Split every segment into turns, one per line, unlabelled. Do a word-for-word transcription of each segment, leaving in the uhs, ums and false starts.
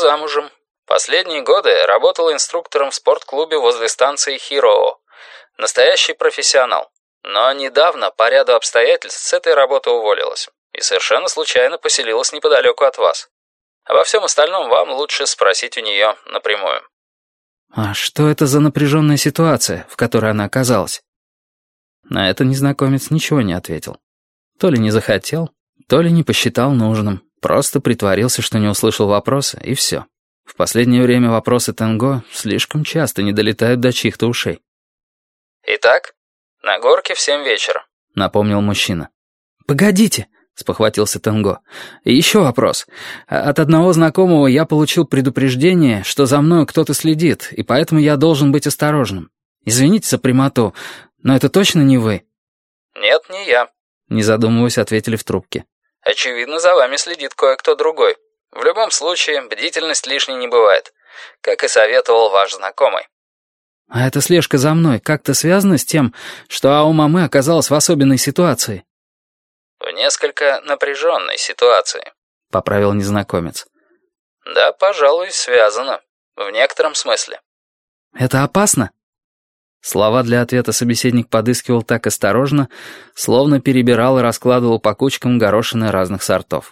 замужем. Последние годы работала инструктором в спортклубе возле станции Хироо. Настоящий профессионал. Но недавно по ряду обстоятельств с этой работы уволилась. И совершенно случайно поселилась неподалеку от вас. Обо всем остальном вам лучше спросить у нее напрямую.
А что это за напряженная ситуация, в которой она оказалась? На это незнакомец ничего не ответил. То ли не захотел, то ли не посчитал нужным. Просто притворился, что не услышал вопроса, и все. В последнее время вопросы Тенго слишком часто не долетают до чьих-то ушей.
«Итак, на горке в семь вечера»,
— напомнил мужчина. «Погодите», — спохватился Тенго. «И еще вопрос. От одного знакомого я получил предупреждение, что за мной кто-то следит, и поэтому я должен быть осторожным. Извините за прямоту, но это точно не вы?»
«Нет, не я»,
— не задумываясь, ответили в трубке.
«Очевидно, за вами следит кое-кто другой. В любом случае, бдительность лишней не бывает, как и советовал ваш знакомый».
«А эта слежка за мной как-то связана с тем, что Аомаме оказалась в особенной ситуации?»
«В несколько напряженной ситуации», —
поправил незнакомец.
«Да, пожалуй, связано. В некотором смысле».
«Это опасно?» Слова для ответа собеседник подыскивал так осторожно, словно перебирал и раскладывал по кучкам горошины разных сортов.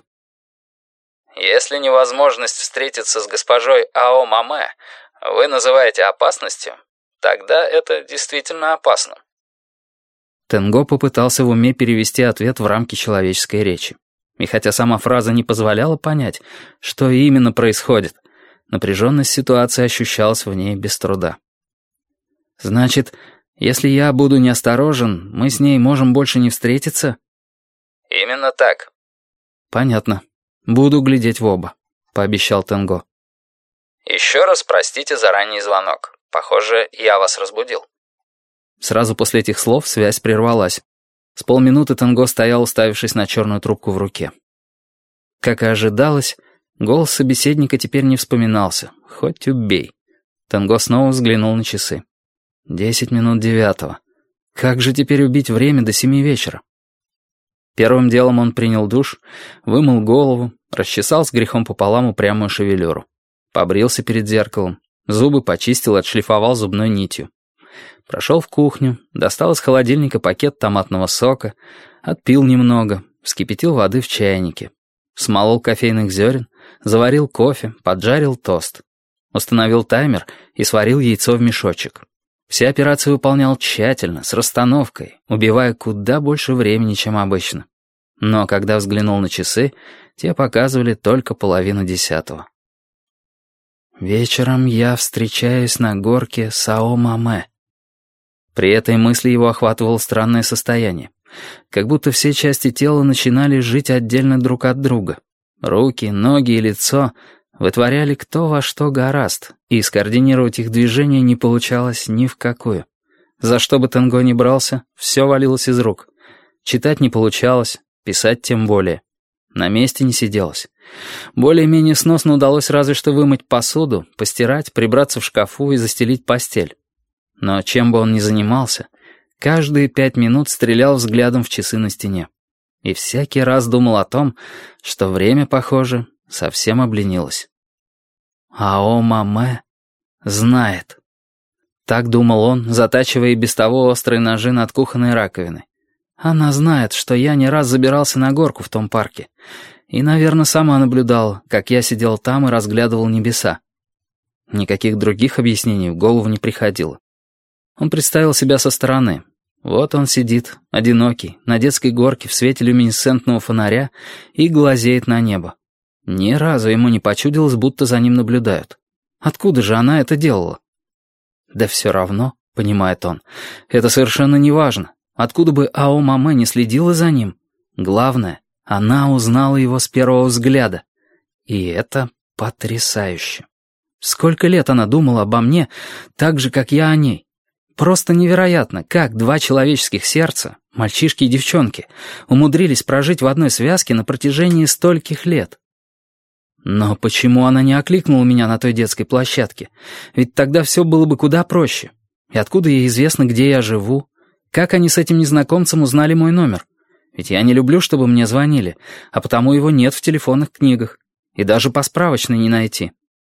«Если невозможность встретиться с госпожой Аомаме вы называете опасностью, тогда это действительно опасно».
Тенго попытался в уме перевести ответ в рамки человеческой речи. И хотя сама фраза не позволяла понять, что именно происходит, напряженность ситуации ощущалась в ней без труда. «Значит, если я буду неосторожен, мы с ней можем больше не встретиться?»
«Именно так».
«Понятно. Буду глядеть в оба», — пообещал Тенго.
«Еще раз простите за ранний звонок. Похоже, я вас разбудил».
Сразу после этих слов связь прервалась. С полминуты Тенго стоял, уставившись на черную трубку в руке. Как и ожидалось, голос собеседника теперь не вспоминался. Хоть убей. Тенго снова взглянул на часы. Десять минут девятого. Как же теперь убить время до семи вечера? Первым делом он принял душ, вымыл голову, расчесал с грехом пополам упрямую шевелюру. Побрился перед зеркалом, зубы почистил и отшлифовал зубной нитью. Прошел в кухню, достал из холодильника пакет томатного сока, отпил немного, вскипятил воды в чайнике. Смолол кофейных зерен, заварил кофе, поджарил тост. Установил таймер и сварил яйцо в мешочек. Все операции выполнял тщательно, с расстановкой, убивая куда больше времени, чем обычно. Но когда взглянул на часы, те показывали только половину десятого. «Вечером я встречаюсь на горке с Аомаме». При этой мысли его охватывало странное состояние. Как будто все части тела начинали жить отдельно друг от друга. Руки, ноги и лицо вытворяли кто во что гораст, и скоординировать их движения не получалось ни в какую. За что бы Тенго ни брался, все валилось из рук. Читать не получалось, писать тем более. На месте не сиделось. Более-менее сносно удалось разве что вымыть посуду, постирать, прибраться в шкафу и застелить постель. Но чем бы он ни занимался, каждые пять минут стрелял взглядом в часы на стене. И всякий раз думал о том, что время, похоже, совсем обленилось. Аомаме знает. Так думал он, затачивая и без того острые ножи над кухонной раковиной. Она знает, что я не раз забирался на горку в том парке. И, наверное, сама наблюдала, как я сидел там и разглядывал небеса. Никаких других объяснений в голову не приходило. Он представил себя со стороны. Вот он сидит, одинокий, на детской горке в свете люминесцентного фонаря и глазеет на небо. Ни разу ему не почудилось, будто за ним наблюдают. Откуда же она это делала? Да все равно, понимает он, это совершенно не важно. Откуда бы Аомаме не следила за ним? Главное, она узнала его с первого взгляда. И это потрясающе. Сколько лет она думала обо мне, так же, как я о ней. Просто невероятно, как два человеческих сердца, мальчишки и девчонки, умудрились прожить в одной связке на протяжении стольких лет. Но почему она не окликнула меня на той детской площадке? Ведь тогда все было бы куда проще. И откуда ей известно, где я живу? Как они с этим незнакомцем узнали мой номер? Ведь я не люблю, чтобы мне звонили, а потому его нет в телефонных книгах. И даже по справочной не найти.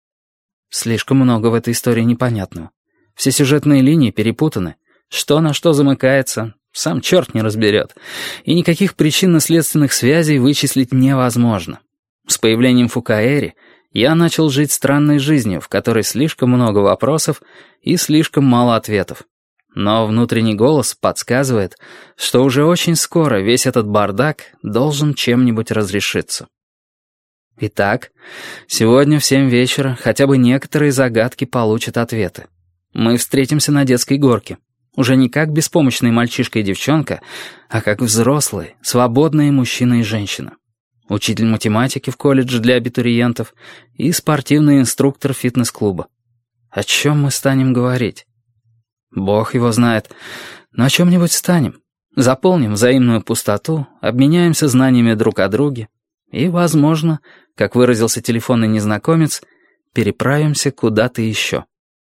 Слишком много в этой истории непонятного. Все сюжетные линии перепутаны. Что на что замыкается, сам черт не разберет. И никаких причинно-следственных связей вычислить невозможно. С появлением Фукаэри я начал жить странной жизнью, в которой слишком много вопросов и слишком мало ответов. Но внутренний голос подсказывает, что уже очень скоро весь этот бардак должен чем-нибудь разрешиться. Итак, сегодня в семь вечера хотя бы некоторые загадки получат ответы. Мы встретимся на детской горке. Уже не как беспомощный мальчишка и девчонка, а как взрослые, свободные мужчина и женщина. Учитель математики в колледже для абитуриентов и спортивный инструктор фитнес-клуба. О чем мы станем говорить? Бог его знает, но о чем-нибудь станем. Заполним взаимную пустоту, обменяемся знаниями друг о друге и, возможно, как выразился телефонный незнакомец, переправимся куда-то еще.